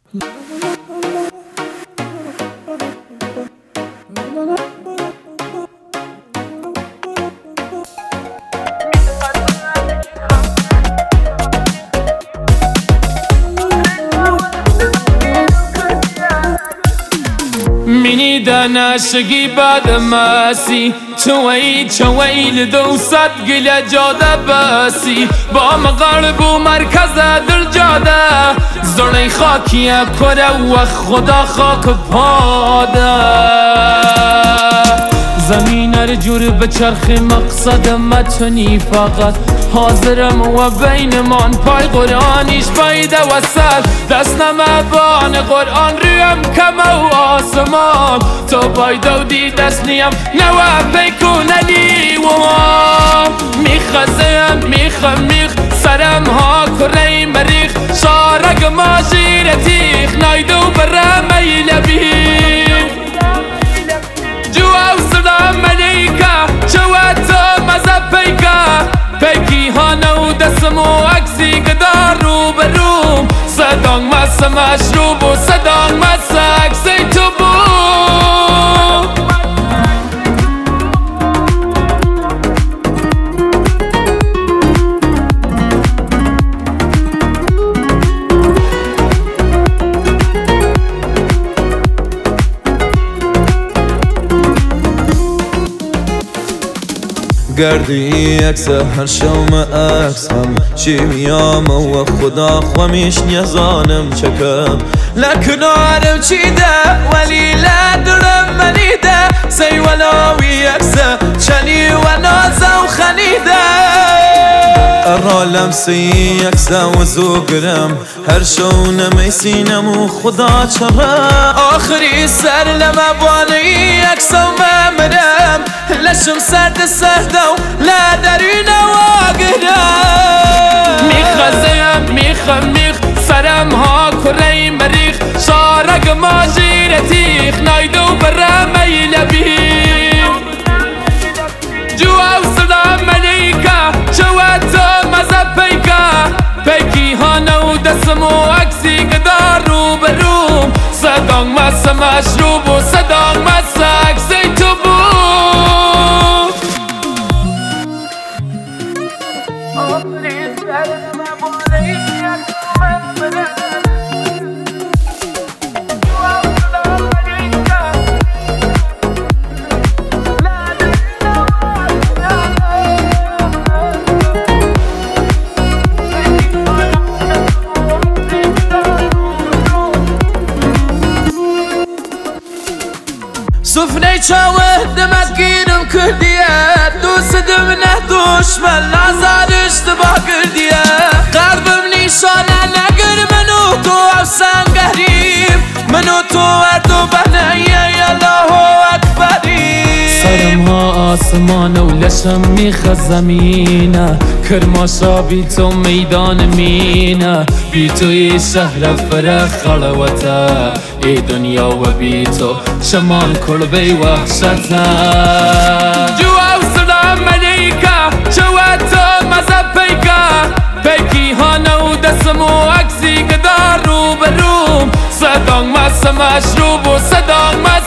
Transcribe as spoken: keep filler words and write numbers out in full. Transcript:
منی دانشگی بعد ماسی توی چویل دو صد گل جاده باسی با مغرب و مرکز در جاده زرنی خاکی کره و خدا خاک پاده زمین هر جور به چرخ مقصد متنی فقط حاضرم و بین من پای قرآنیش بایده و سر دست نمبان قرآن رویم کم و آسمان تو بایده و دی دست نیم نوه پیکوننی و میخزم میخم میخ سرم ها کره مریخ شارگ ماجیر تیخ نایدو برم ایلبیخ جوا و سلام ملیکا جواتو مذب پیکا پیکی هانو دسم و عکسی گدار رو بروم صدانگ مسا مشروب و صدانگ مسا عکسی تو بود گردی عکس هر شوم عکس هم چی میام و خدا خوامیش نیزانم چکم لکنارم چی ده ولی لدرم منیده سی ولاوی عکس چنی و نازم خنیده رالم سی عکس و زوگرم هر شو نمیسینم و خدا چرا آخری سر لما بانی عکس و ممرم لشم سرد سردو لا درین واقرم میخزم میخم میخ سرم ها کره مریخ شارگ ماجیر تیخ نایدو برم ایلبیخ جوا و سلام ملیکا جواتو مذب پیکا پیکی هانو دسم و عکسی گدار رو بروم صدانگ مسا مشروب و صدانگ مسا عکسی تو بود سفني چاوه دمگیرم کردیه دوست دمنه دشمن نظر اشتباه کردیه قلبم نیشانه نگر منو تو افسن گهریم منو تو اردو بنایه الله اکبری سرم ها آسمان و لشم میخ زمینه کرماشا بی تو میدان مینه بی توی شهر فرق خلوته ای دنیا و بی تو شمان کلبه وحشته جوا و سلام ملیکا جواتو مذب پیکا پیکی هانو دسم و عکسی گدار رو بروم صدانگ مسا مشروب و صدانگ